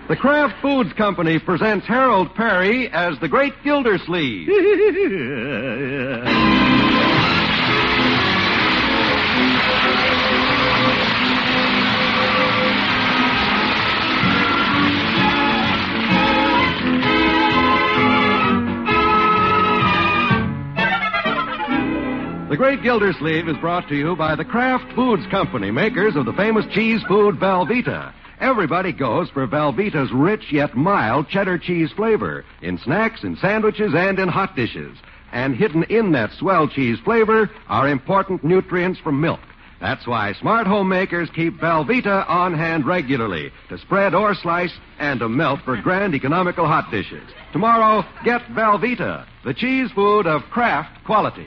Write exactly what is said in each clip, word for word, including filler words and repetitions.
The Kraft Foods Company presents Harold Perry as the Great Gildersleeve. The Great Gildersleeve is brought to you by the Kraft Foods Company, makers of the famous cheese food Velveeta. Everybody goes for Velveeta's rich yet mild cheddar cheese flavor in snacks, in sandwiches, and in hot dishes. And hidden in that swell cheese flavor are important nutrients from milk. That's why smart homemakers keep Velveeta on hand regularly to spread or slice and to melt for grand economical hot dishes. Tomorrow, get Velveeta, the cheese food of Kraft quality.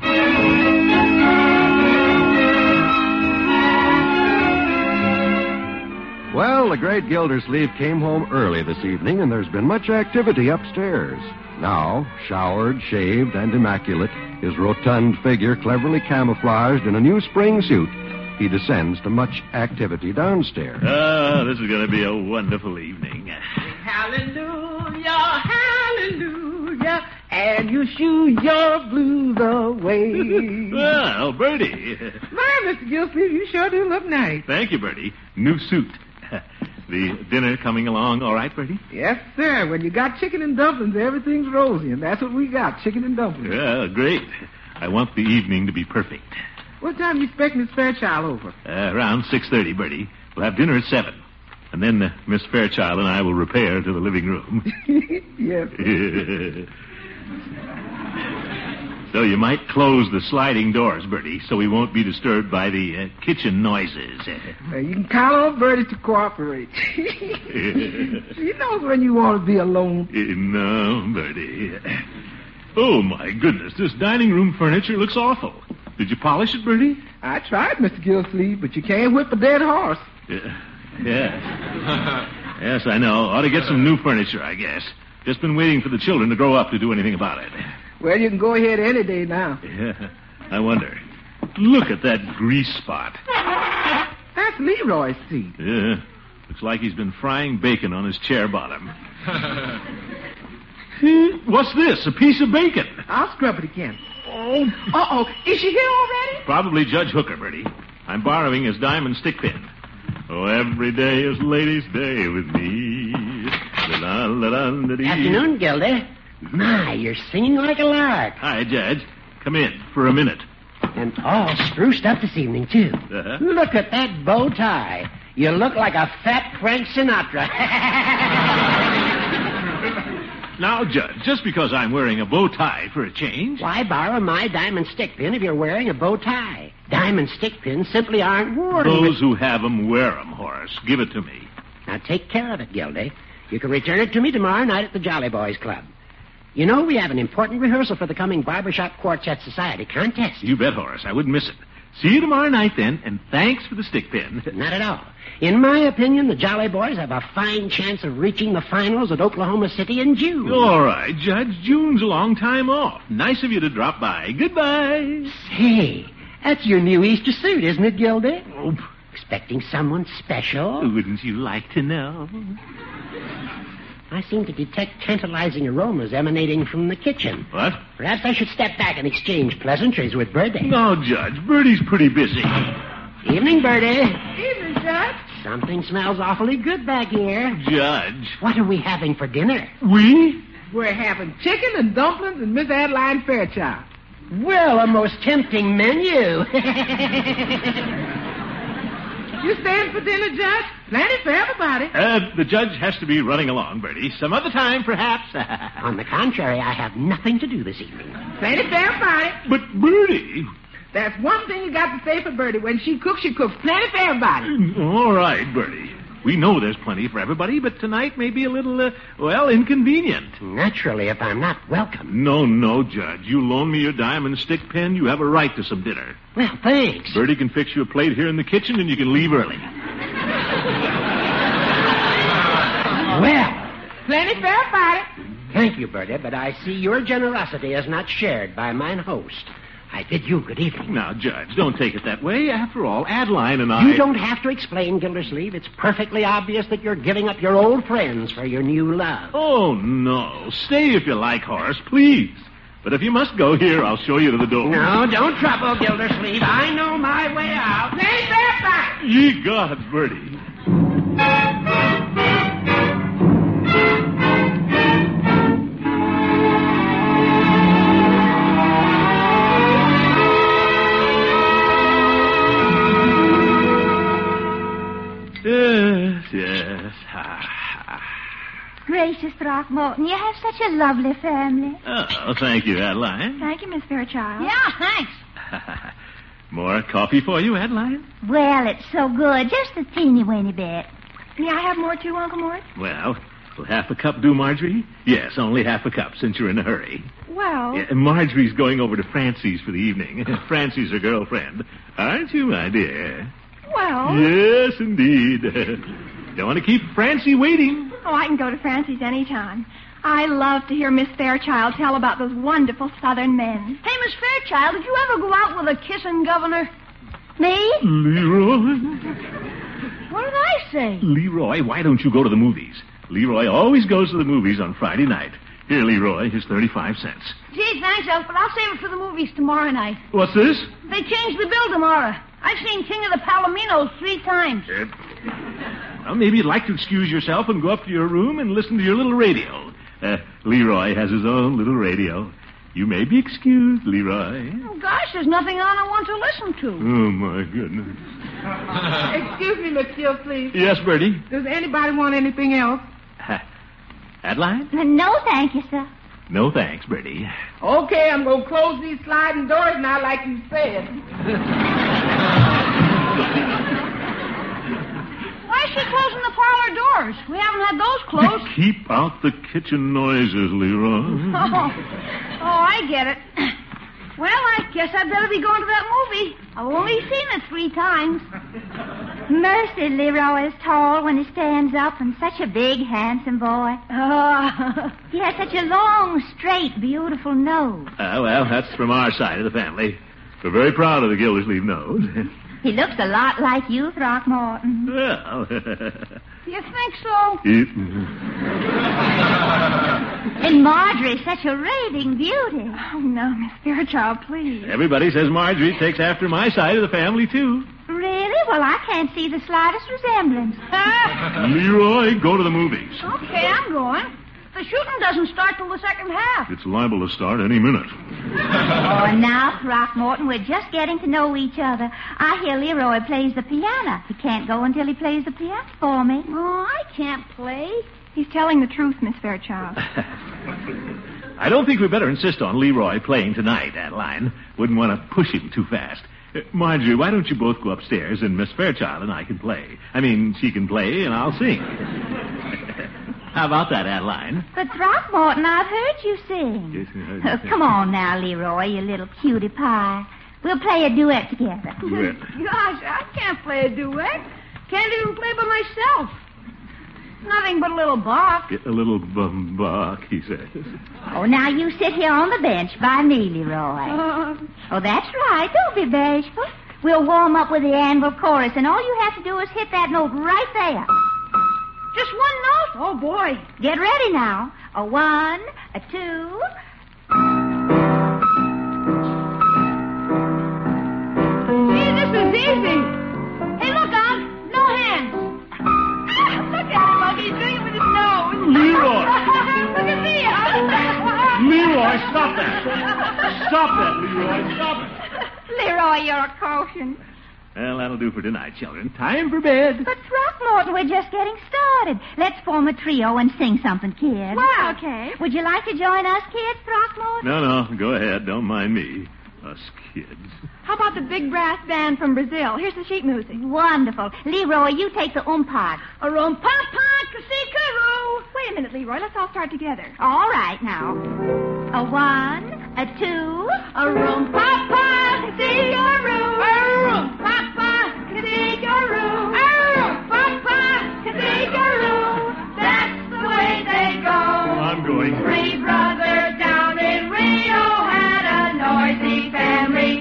Well, the great Gildersleeve came home early this evening, and there's been much activity upstairs. Now, showered, shaved, and immaculate, his rotund figure cleverly camouflaged in a new spring suit, he descends to much activity downstairs. Oh, this is going to be a wonderful evening. Hallelujah, hallelujah, and you shoo your blues away. Well, Bertie. My, Mister Gildersleeve, you sure do look nice. Thank you, Bertie. New suit. The dinner coming along all right, Bertie? Yes, sir. When you got chicken and dumplings, everything's rosy, and that's what we got, chicken and dumplings. Well, great. I want the evening to be perfect. What time do you expect Miss Fairchild over? Uh, around six thirty, Bertie. We'll have dinner at seven. And then uh, Miss Fairchild and I will repair to the living room. Yes. So you might close the sliding doors, Bertie, so we won't be disturbed by the uh, kitchen noises. Well, you can count on Bertie to cooperate. She knows when you want to be alone. Uh, no, Bertie. Oh, my goodness, this dining room furniture looks awful. Did you polish it, Bertie? I tried, Mister Gildersleeve, but you can't whip a dead horse. Yeah. Yes. Yes, I know. Ought to get some new furniture, I guess. Just been waiting for the children to grow up to do anything about it. Well, you can go ahead any day now. Yeah, I wonder. Look at that grease spot. That's Leroy's seat. Yeah, looks like he's been frying bacon on his chair bottom. What's this? A piece of bacon? I'll scrub it again. Oh. Uh-oh. Is she here already? Probably Judge Hooker, Bertie. I'm borrowing his diamond stick pin. Oh, every day is ladies' day with me. Afternoon, Gildy. My, you're singing like a lark. Hi, Judge. Come in for a minute. And all spruced up this evening, too. Uh-huh. Look at that bow tie. You look like a fat Frank Sinatra. Now, Judge, just because I'm wearing a bow tie for a change... Why borrow my diamond stick pin if you're wearing a bow tie? Diamond stick pins simply aren't worn. Those with... who have 'em wear 'em, Horace. Give it to me. Now, take care of it, Gildy. You can return it to me tomorrow night at the Jolly Boys Club. You know, we have an important rehearsal for the coming Barbershop Quartet Society contest. You bet, Horace. I wouldn't miss it. See you tomorrow night, then, and thanks for the stick pin. Not at all. In my opinion, the Jolly Boys have a fine chance of reaching the finals at Oklahoma City in June. All right, Judge. June's a long time off. Nice of you to drop by. Goodbye. Say, that's your new Easter suit, isn't it, Gildy? Oh. Expecting someone special? Wouldn't you like to know? I seem to detect tantalizing aromas emanating from the kitchen. What? Perhaps I should step back and exchange pleasantries with Bertie. No, Judge. Bertie's pretty busy. Evening, Bertie. Evening, Judge. Something smells awfully good back here. Judge. What are we having for dinner? We? We're having chicken and dumplings and Miss Adeline Fairchild. Well, a most tempting menu. You staying for dinner, Judge? Plenty for everybody. Uh, the judge has to be running along, Bertie. Some other time, perhaps. On the contrary, I have nothing to do this evening. Plenty for everybody. But, Bertie... That's one thing you got to say for Bertie. When she cooks, she cooks plenty for everybody. All right, Bertie. We know there's plenty for everybody, but tonight may be a little, uh, well, inconvenient. Naturally, if I'm not welcome. No, no, Judge. You loan me your diamond stick pin, you have a right to some dinner. Well, thanks. Bertie can fix you a plate here in the kitchen, and you can leave early. Well. Plenty for everybody. Thank you, Bertie, but I see your generosity is not shared by mine host. I bid you good evening. Now, Judge, don't take it that way. After all, Adeline and I... You don't have to explain, Gildersleeve. It's perfectly obvious that you're giving up your old friends for your new love. Oh, no. Stay if you like, Horace, please. But if you must go here, I'll show you to the door. No, don't trouble, Gildersleeve. I know my way out. Stay back. Ye gods, Bertie. Yes, yes. Gracious, Throckmorton, you have such a lovely family. Oh, thank you, Adeline. Thank you, Miss Fairchild. Yeah, thanks. More coffee for you, Adeline? Well, it's so good. Just a teeny-weeny bit. May I have more too, Uncle Mort? Well, will half a cup do, Marjorie? Yes, only half a cup, since you're in a hurry. Well... Yeah, Marjorie's going over to Francie's for the evening. Francie's her girlfriend. Aren't you, my dear? Well... Yes, indeed. Don't want to keep Francie waiting. Oh, I can go to Francie's any time. I love to hear Miss Fairchild tell about those wonderful Southern men. Hey, Miss Fairchild, did you ever go out with a kissing governor? Me? Leroy? What did I say? Leroy, why don't you go to the movies? Leroy always goes to the movies on Friday night. Here, Leroy, here's thirty-five cents. Gee, thanks, Elf, but I'll save it for the movies tomorrow night. What's this? They changed the bill tomorrow. I've seen King of the Palominos three times. Uh, well, maybe you'd like to excuse yourself and go up to your room and listen to your little radio. Uh, Leroy has his own little radio. You may be excused, Leroy. Oh, gosh, there's nothing on I want to listen to. Oh, my goodness. Excuse me, Lucille, please. Yes, Bertie? Does anybody want anything else? Uh, Adeline? No, thank you, sir. No, thanks, Bertie. Okay, I'm going to close these sliding doors now like you said. Why is she closing the parlor doors? We haven't had those closed. Keep out the kitchen noises, Leroy. Oh, oh, I get it. Well, I guess I'd better be going to that movie. I've only seen it three times. Mercy, Leroy is tall when he stands up and such a big, handsome boy. Oh. He has such a long, straight, beautiful nose. Uh, well, that's from our side of the family. We're very proud of the Gildersleeve nose. He looks a lot like you, Throckmorton. Well... You think so? And Marjorie's such a raving beauty. Oh, no, Miss Fairchild, please. Everybody says Marjorie takes after my side of the family, too. Really? Well, I can't see the slightest resemblance. Leroy, go to the movies. Okay, I'm going. The shooting doesn't start till the second half. It's liable to start any minute. Oh, now, Throckmorton, we're just getting to know each other. I hear Leroy plays the piano. He can't go until he plays the piano for me. Oh, I can't play. He's telling the truth, Miss Fairchild. I don't think we better insist on Leroy playing tonight, Adeline. Wouldn't want to push him too fast. Uh, Marjorie, why don't you both go upstairs and Miss Fairchild and I can play? I mean, she can play and I'll sing. How about that, Adeline? But, Throckmorton, I've heard you sing. Yes, I heard you Oh, sing. come on now, Leroy, you little cutie pie. We'll play a duet together. Duet. Gosh, I can't play a duet. Can't even play by myself. Nothing but a little bark. Get a little bum bark, he says. Oh, now you sit here on the bench by me, Leroy. Uh, Oh, that's right. Don't be bashful. We'll warm up with the anvil chorus, and all you have to do is hit that note right there. just one note? Oh, boy. Get ready now. A one, a two. Gee, this is easy. Hey, look out. No hands. Look at him, Muggy. He's doing it with his nose. Leroy. Look at me. Leroy, stop that. Stop that, Leroy. Stop it. Leroy, you're a caution. Well, that'll do for tonight, children. Time for bed. But, Throckmorton, we're just getting started. Let's form a trio and sing something, kid. Well, okay. Would you like to join us, kids, Throckmorton? No, no, go ahead. Don't mind me. Us kids. How about the big brass band from Brazil? Here's the sheet music. Wonderful. Leroy, you take the umpire. A rum pa pa ka Wait a minute, Leroy. Let's all start together. All right, now. A one, a two. A rum pa pa ka see a rum. A rum pa pa ka see a rum. A rum pa pa ka see a rum. That's the way they go. I'm going. Three brothers down in Rio had a noisy family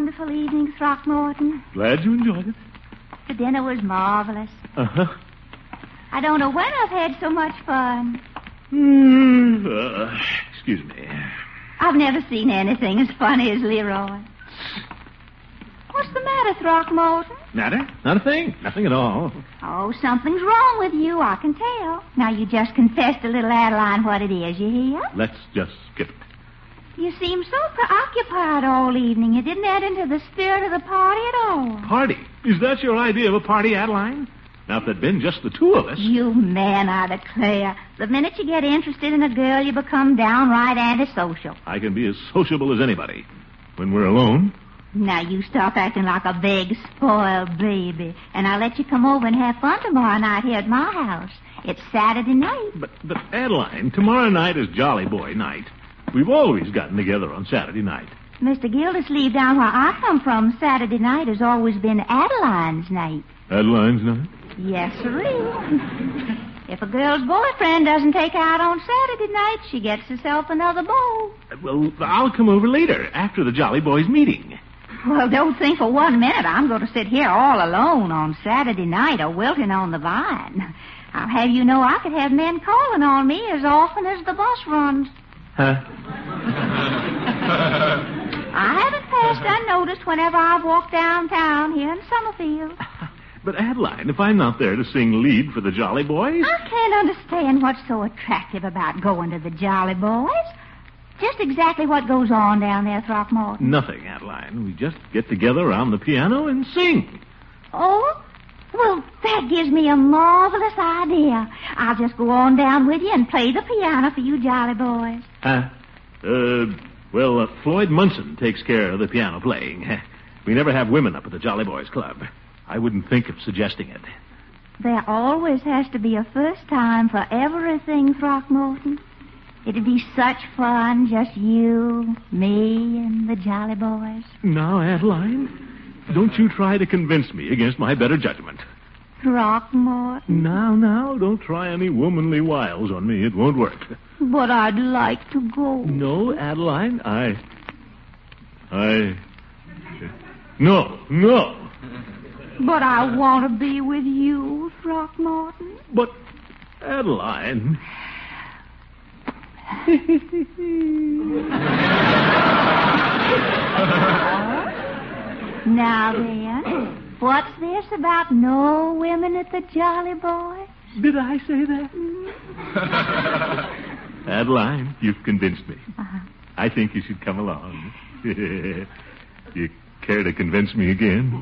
wonderful evening, Throckmorton? Glad you enjoyed it. The dinner was marvelous. Uh-huh. I don't know when I've had so much fun. Mm, uh, excuse me. I've never seen anything as funny as Leroy. What's the matter, Throckmorton? Matter? Not a thing. Nothing at all. Oh, something's wrong with you, I can tell. Now, you just confessed to little Adeline what it is, you hear? Let's just skip it. You seem so preoccupied all evening. You didn't add into the spirit of the party at all. Party? Is that your idea of a party, Adeline? Now, if there'd been just the two of us... You men, I declare. The minute you get interested in a girl, you become downright antisocial. I can be as sociable as anybody. When we're alone... Now, you stop acting like a big, spoiled baby, and I'll let you come over and have fun tomorrow night here at my house. It's Saturday night. But, but Adeline, tomorrow night is Jolly Boy night. We've always gotten together on Saturday night. Mister Gildersleeve, down where I come from, Saturday night has always been Adeline's night. Adeline's night? Yes, sirree. If a girl's boyfriend doesn't take her out on Saturday night, she gets herself another beau. Well, I'll come over later, after the Jolly Boys meeting. Well, don't think for one minute I'm going to sit here all alone on Saturday night or wilting on the vine. I'll have you know I could have men calling on me as often as the bus runs. Huh? I haven't passed unnoticed whenever I've walked downtown here in Summerfield. But, Adeline, if I'm not there to sing lead for the Jolly Boys... I can't understand what's so attractive about going to the Jolly Boys. Just exactly what goes on down there, Throckmorton. Nothing, Adeline. We just get together around the piano and sing. Oh? Well, that gives me a marvelous idea. I'll just go on down with you and play the piano for you Jolly Boys. Uh, uh, well, uh, Floyd Munson takes care of the piano playing. We never have women up at the Jolly Boys Club. I wouldn't think of suggesting it. There always has to be a first time for everything, Throckmorton. It'd be such fun, just you, me, and the Jolly Boys. Now, Adeline, don't you try to convince me against my better judgment. Throckmorton. Now, now, don't try any womanly wiles on me. It won't work. But I'd like to go. No, Adeline, I... I... No, no. But I want to be with you, Throckmorton. But, Adeline... Now then, what's this about no women at the Jolly Boys? Did I say that? Adeline, you've convinced me. Uh-huh. I think you should come along. You care to convince me again?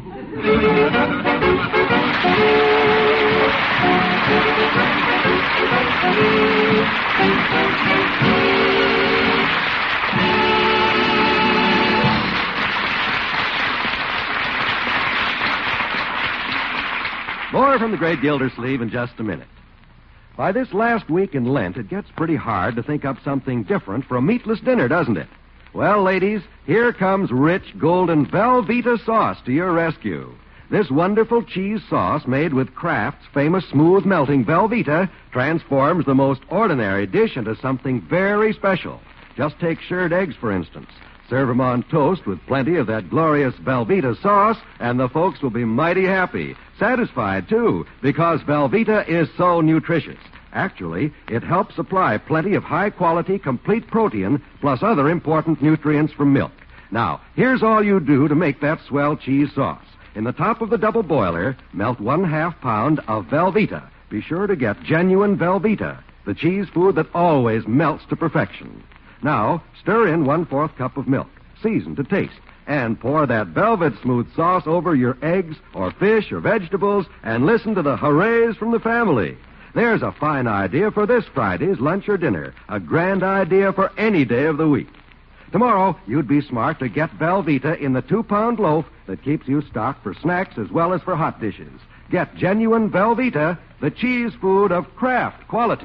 More from the great Gildersleeve in just a minute. By this last week in Lent, it gets pretty hard to think up something different for a meatless dinner, doesn't it? Well, ladies, here comes rich, golden Velveeta sauce to your rescue. This wonderful cheese sauce made with Kraft's famous smooth melting Velveeta transforms the most ordinary dish into something very special. Just take shirred eggs, for instance. Serve them on toast with plenty of that glorious Velveeta sauce, and the folks will be mighty happy. Satisfied, too, because Velveeta is so nutritious. Actually, it helps supply plenty of high-quality, complete protein, plus other important nutrients from milk. Now, here's all you do to make that swell cheese sauce. In the top of the double boiler, melt one half pound of Velveeta. Be sure to get genuine Velveeta, the cheese food that always melts to perfection. Now, stir in one-fourth cup of milk, season to taste, and pour that velvet-smooth sauce over your eggs or fish or vegetables, and listen to the hoorays from the family. There's a fine idea for this Friday's lunch or dinner, a grand idea for any day of the week. Tomorrow, you'd be smart to get Velveeta in the two-pound loaf that keeps you stocked for snacks as well as for hot dishes. Get genuine Velveeta, the cheese food of Kraft quality.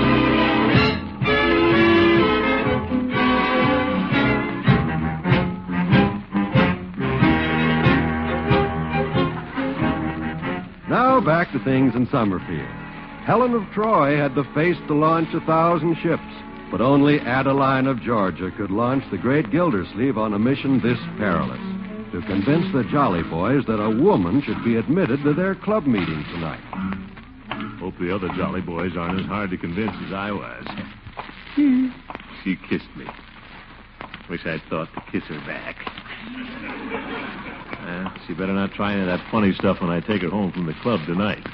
Now back to things in Summerfield. Helen of Troy had the face to launch a thousand ships, but only Adeline of Georgia could launch the great Gildersleeve on a mission this perilous. to convince the Jolly Boys that a woman should be admitted to their club meeting tonight. Hope the other Jolly Boys aren't as hard to convince as I was. She kissed me. Wish I'd thought to kiss her back. Uh, she better not try any of that funny stuff when I take her home from the club tonight.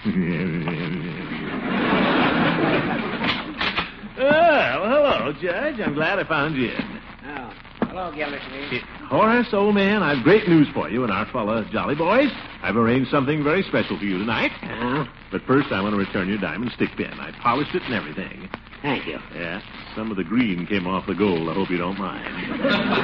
Oh, well, hello, Judge. I'm glad I found you in. Oh, hello, Gildersleeve. Horace, old man, I've great news for you and our fella Jolly Boys. I've arranged something very special for you tonight. Oh, But first, I want to return your diamond stick pin. I polished it and everything. thank you. Yeah, some of the green came off the gold. I hope you don't mind.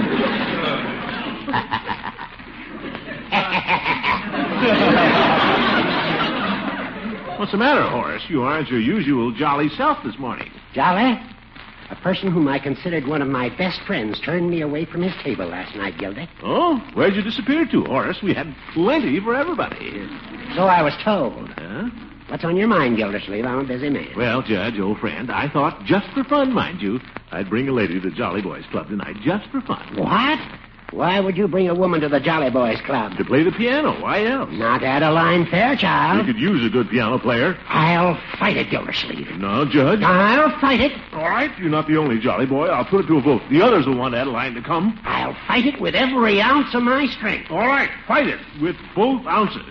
What's the matter, Horace? You aren't your usual jolly self this morning. Jolly? A person whom I considered one of my best friends turned me away from his table last night, Gildy. Oh? Where'd you disappear to, Horace? We had plenty for everybody. So I was told. Huh? What's on your mind, Gildersleeve? I'm a busy man. Well, Judge, old friend, I thought, just for fun, mind you, I'd bring a lady to the Jolly Boys Club tonight, just for fun. What? Why would you bring a woman to the Jolly Boys Club? To play the piano. Why else? Not Adeline Fairchild. We could use a good piano player. I'll fight it, Gildersleeve. No, Judge. I'll fight it. All right, you're not the only Jolly Boy. I'll put it to a vote. The others will want Adeline to come. I'll fight it with every ounce of my strength. All right, fight it with both ounces.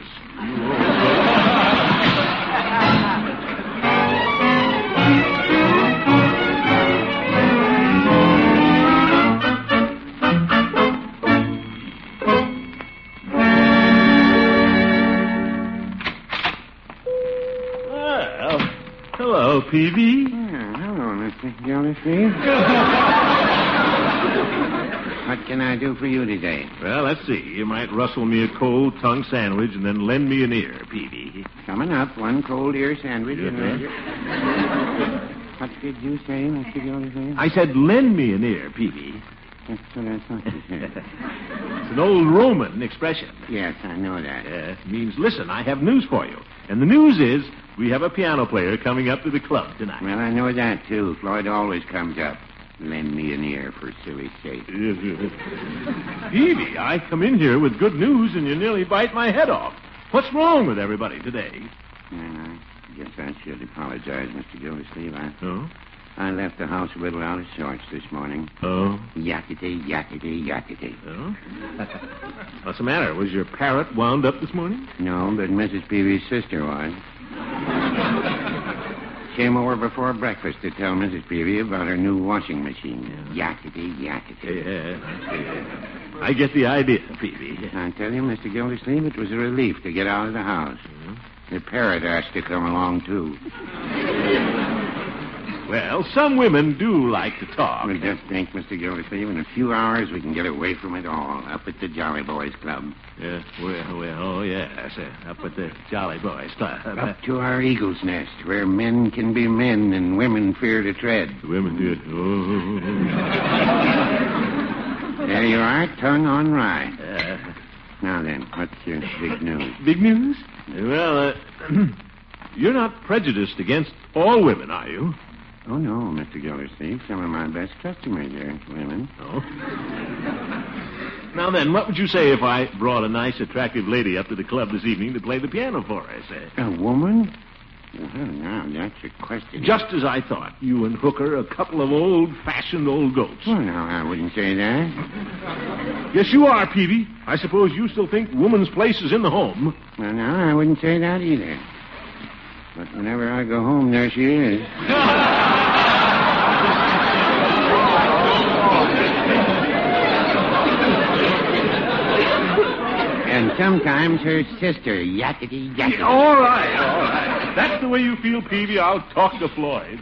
Well, hello, Peavy. Yeah, hello, Mister Gildersleeve. What can I do for you today? Well, let's see. You might rustle me a cold tongue sandwich and then lend me an ear, Peavy. Coming up, one cold ear sandwich. Yes, and sir. What did you say, Mister Gildersleeve? I said lend me an ear, Peavy. That's what I thought you said. It's an old Roman expression. Yes, I know that. Uh, it means, listen, I have news for you. And the news is we have a piano player coming up to the club tonight. Well, I know that, too. Floyd always comes up. Lend me an ear for silly sake. Peavy, I come in here with good news and you nearly bite my head off. What's wrong with everybody today? Well, I guess I should apologize, Mister Gildersleeve. I, Oh? I left the house a little out of sorts this morning. Oh? Yakety, yakety, yakety. Oh? What's the matter? Was your parrot wound up this morning? No, but Missus Peavy's sister was. Came over before breakfast to tell Missus Peavy about her new washing machine. Yakety, yakety. Yeah. I get the idea, Peavy. I tell you, Mister Gildersleeve, it was a relief to get out of the house. The parrot asked to come along, too. Well, some women do like to talk. Well, just think, Mister Gildersleeve, in a few hours we can get away from it all up at the Jolly Boys Club. Yeah, well, well, oh, yes. Uh, up at the Jolly Boys Club. Up to our eagle's nest, where men can be men and women fear to tread. The women do. Oh. There you are, tongue on rye. Uh, Now then, what's your big news? big news? Well, uh, you're not prejudiced against all women, are you? Oh, no, Mister Gildersleeve. Some of my best customers are women. Oh. Now then, what would you say if I brought a nice, attractive lady up to the club this evening to play the piano for us? Uh, A woman? Well, now, that's a question. just as I thought. You and Hooker, a couple of old-fashioned old goats. Well, now, I wouldn't say that. Yes, you are, Peavy. I suppose you still think woman's place is in the home. Well, now, I wouldn't say that either. But whenever I go home, there she is. And sometimes her sister, yakety, yakety. All right, all right. That's the way you feel, Peavy. I'll talk to Floyd.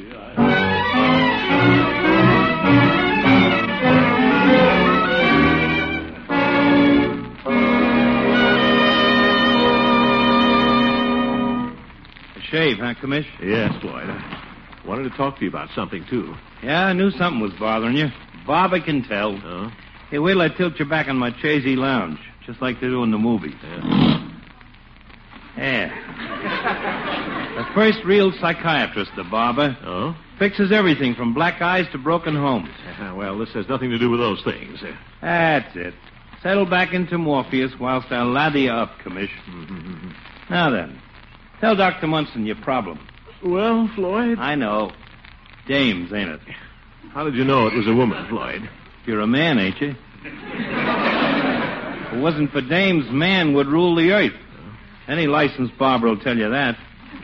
Shave, huh, Commish? Yes, Floyd. I wanted to talk to you about something, too. Yeah, I knew something was bothering you. Bobby can tell. Oh? Hey, wait till I tilt you back on my chazy lounge, just like they do in the movies. Yeah. Yeah. The first real psychiatrist, the barber. Oh? Fixes everything from black eyes to broken homes. Uh, well, this has nothing to do with those things. Uh, That's it. Settle back into Morpheus whilst I lather you up, Commish. Now then, tell Doctor Munson your problem. Well, Floyd? I know. Dames, ain't it? How did you know it was a woman, Floyd? You're a man, ain't you? If it wasn't for dames, man would rule the earth. Any licensed barber will tell you that.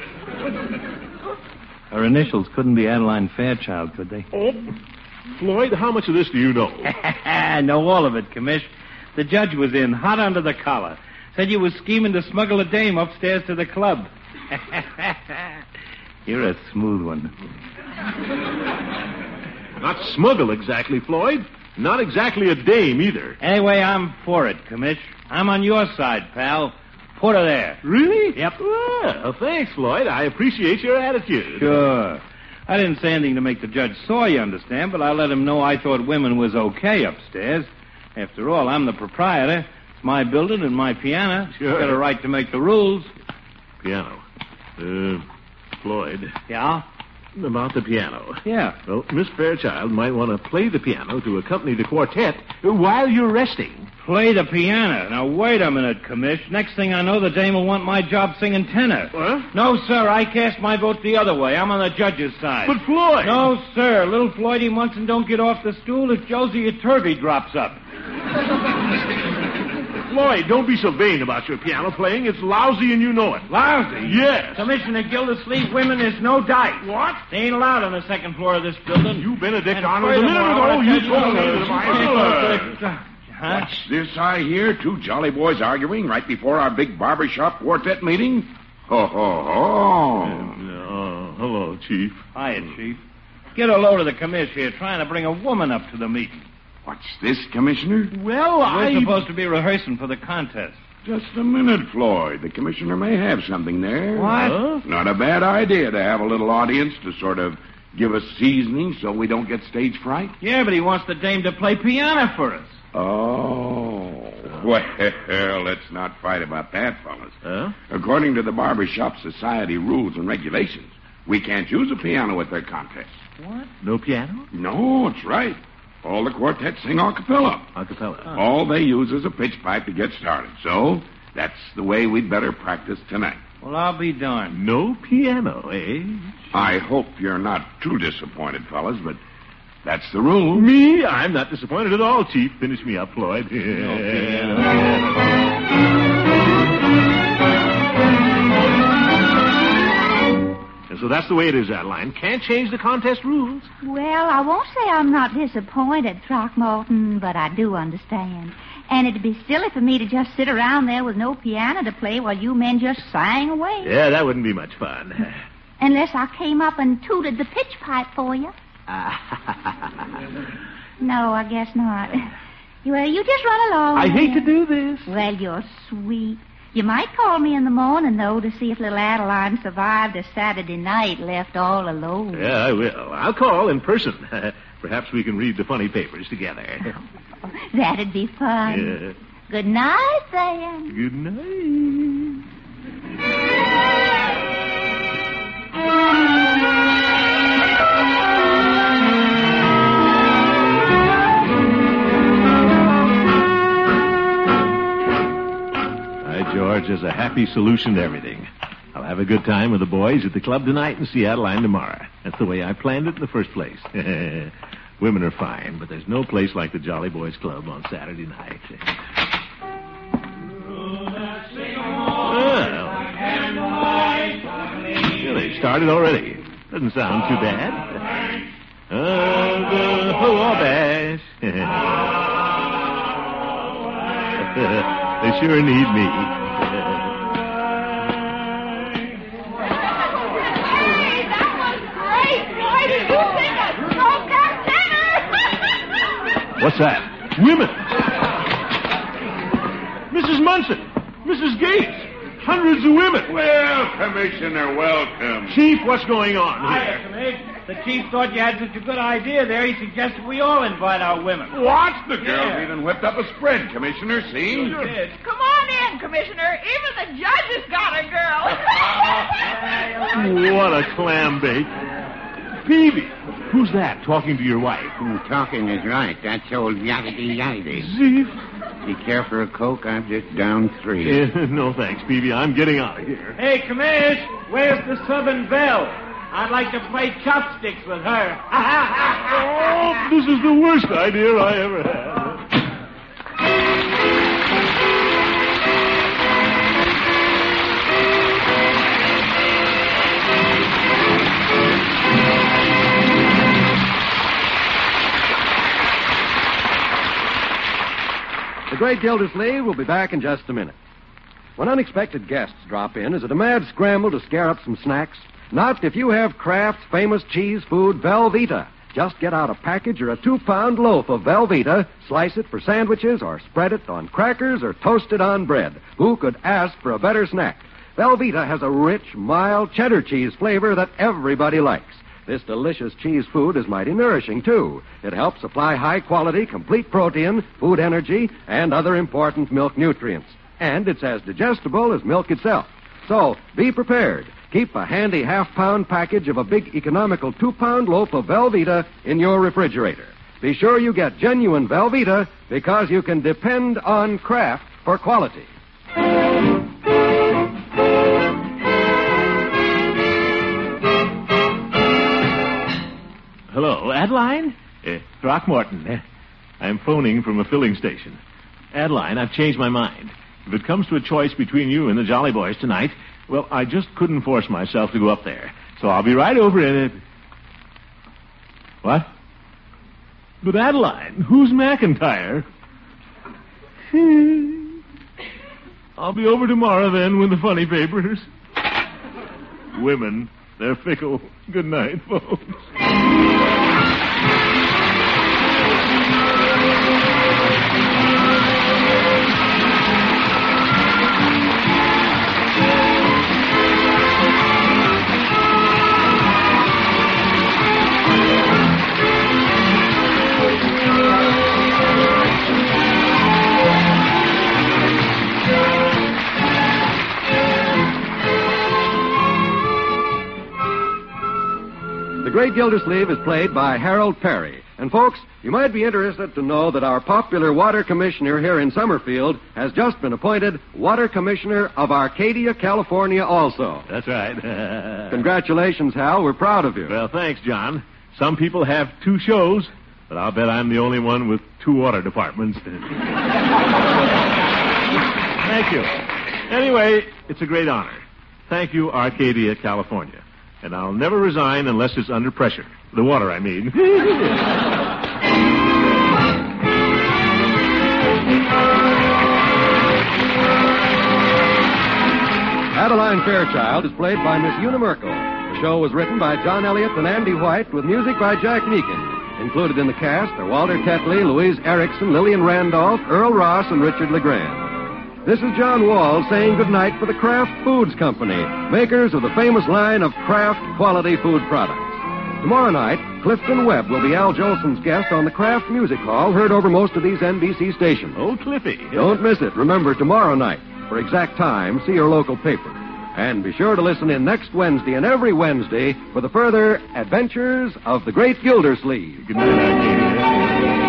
Her initials couldn't be Adeline Fairchild, could they? Oh, Floyd, how much of this do you know? I know all of it, Commish. The judge was in, hot under the collar. Said you was scheming to smuggle a dame upstairs to the club. You're a smooth one. Not smuggle exactly, Floyd. Not exactly a dame either. Anyway, I'm for it, Commish. I'm on your side, pal. Put her there. Really? Yep. Well, thanks, Floyd. I appreciate your attitude. Sure. I didn't say anything to make the judge sore, you understand, but I let him know I thought women was okay upstairs. After all, I'm the proprietor. It's my building and my piano. Sure. Got a right to make the rules. Piano. Uh, Floyd. Yeah? About the piano. Yeah. Well, Miss Fairchild might want to play the piano to accompany the quartet while you're resting. Play the piano. Now, wait a minute, Commish. Next thing I know, the dame will want my job singing tenor. What? No, sir. I cast my vote the other way. I'm on the judge's side. But, Floyd... No, sir. Little Floydie Munson don't get off the stool if Josie Turvey drops up. Floyd, don't be so vain about your piano playing. It's lousy and you know it. Lousy? Yes. Commissioner Gildersleeve, women is no dice. What? They ain't allowed on the second floor of this building. You, Benedict And Arnold, a minute furthermore, ago, I you tell told me you- that my... Huh? What's this I hear? Two jolly boys arguing right before our big barbershop quartet meeting? Ho, ho, ho. Uh, hello, Chief. Hiya, Chief. Get a load of the commish here trying to bring a woman up to the meeting. What's this, Commissioner? Well, I... We're supposed to be rehearsing for the contest. Just a minute, Floyd. The Commissioner may have something there. What? Huh? Not a bad idea to have a little audience to sort of give us seasoning so we don't get stage fright. Yeah, but he wants the dame to play piano for us. Oh. Well, let's not fight about that, fellas. Huh? According to the Barbershop Society rules and regulations, we can't use a piano at their contest. What? No piano? No, that's right. All the quartets sing a cappella. A cappella. All they use is a pitch pipe to get started. So, that's the way we'd better practice tonight. Well, I'll be darned. No piano, eh? I hope you're not too disappointed, fellas, but that's the rule. Me? I'm not disappointed at all, Chief. Finish me up, Floyd. And so that's the way it is, Adeline. Can't change the contest rules. Well, I won't say I'm not disappointed, Throckmorton, but I do understand. And it'd be silly for me to just sit around there with no piano to play while you men just sang away. Yeah, that wouldn't be much fun. Unless I came up and tooted the pitch pipe for you. No, I guess not. Well, you just run along. I hate to then. do this. Well, you're sweet. You might call me in the morning, though, to see if little Adeline survived a Saturday night left all alone. Yeah, I will. I'll call in person. Perhaps we can read the funny papers together. That'd be fun. Yeah. Good night, then. Good night. George, there's a happy solution to everything. I'll have a good time with the boys at the club tonight and see Adeline tomorrow. That's the way I planned it in the first place. Women are fine, but there's no place like the Jolly Boys Club on Saturday night. Well, yeah, they started already. Doesn't sound too bad. Uh, the Wabash. They sure need me. What's that? Women! Missus Munson! Missus Gates! Hundreds of women! Well, Commissioner, welcome. Chief, what's going on Hiya, here? Commish. The chief thought you had such a good idea there, he suggested we all invite our women. What? The girls Yeah. even whipped up a spread, Commissioner. See? He did. Come on in, Commissioner. Even the judge has got a girl. What a clam bake. Peavy, who's that talking to your wife? Talking is right. That's old Yakety Yakety. Chief, You care for a Coke? I'm just down three. Uh, no, thanks, Peavy. I'm getting out of here. Hey, Commish, where's the Southern Belle? I'd like to play chopsticks with her. Oh, this is the worst idea I ever had. The Great Gildersleeve will be back in just a minute. When unexpected guests drop in, is it a mad scramble to scare up some snacks? Not if you have Kraft's famous cheese food, Velveeta. Just get out a package or a two-pound loaf of Velveeta, slice it for sandwiches, or spread it on crackers or toast it on bread. Who could ask for a better snack? Velveeta has a rich, mild cheddar cheese flavor that everybody likes. This delicious cheese food is mighty nourishing, too. It helps supply high-quality, complete protein, food energy, and other important milk nutrients. And it's as digestible as milk itself. So, be prepared. Keep a handy half-pound package of a big economical two-pound loaf of Velveeta in your refrigerator. Be sure you get genuine Velveeta because you can depend on Kraft for quality. Hello, Adeline? Uh, Throckmorton. Uh, I'm phoning from a filling station. Adeline, I've changed my mind. If it comes to a choice between you and the Jolly Boys tonight, well, I just couldn't force myself to go up there. So I'll be right over in it. What? But Adeline, who's McIntyre? I'll be over tomorrow then with the funny papers. Women, they're fickle. Good night, folks. The Great Gildersleeve is played by Harold Perry. And, folks, you might be interested to know that our popular water commissioner here in Summerfield has just been appointed water commissioner of Arcadia, California also. That's right. Congratulations, Hal. We're proud of you. Well, thanks, John. Some people have two shows, but I'll bet I'm the only one with two water departments. Thank you. Anyway, it's a great honor. Thank you, Arcadia, California. And I'll never resign unless it's under pressure. The water, I mean. Adeline Fairchild is played by Miss Una Merkel. The show was written by John Elliott and Andy White with music by Jack Meakin. Included in the cast are Walter Tetley, Louise Erickson, Lillian Randolph, Earl Ross, and Richard LeGrand. This is John Wall saying goodnight for the Kraft Foods Company, makers of the famous line of Kraft quality food products. Tomorrow night, Clifton Webb will be Al Jolson's guest on the Kraft Music Hall, heard over most of these N B C stations. Oh, Cliffy. Don't miss it. Remember, tomorrow night. For exact time, see your local paper. And be sure to listen in next Wednesday and every Wednesday for the further adventures of the Great Gildersleeve. Good night, Arcadia.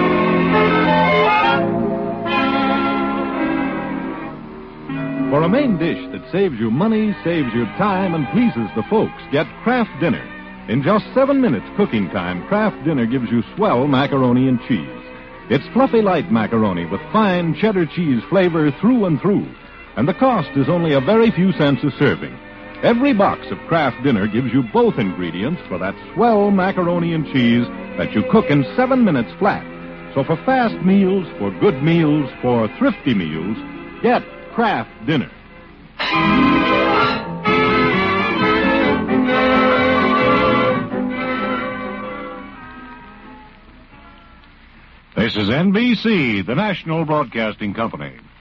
For a main dish that saves you money, saves you time, and pleases the folks, get Kraft Dinner. In just seven minutes cooking time, Kraft Dinner gives you swell macaroni and cheese. It's fluffy light macaroni with fine cheddar cheese flavor through and through. And the cost is only a very few cents a serving. Every box of Kraft Dinner gives you both ingredients for that swell macaroni and cheese that you cook in seven minutes flat. So for fast meals, for good meals, for thrifty meals, get Kraft Dinner. This is N B C, the national broadcasting company.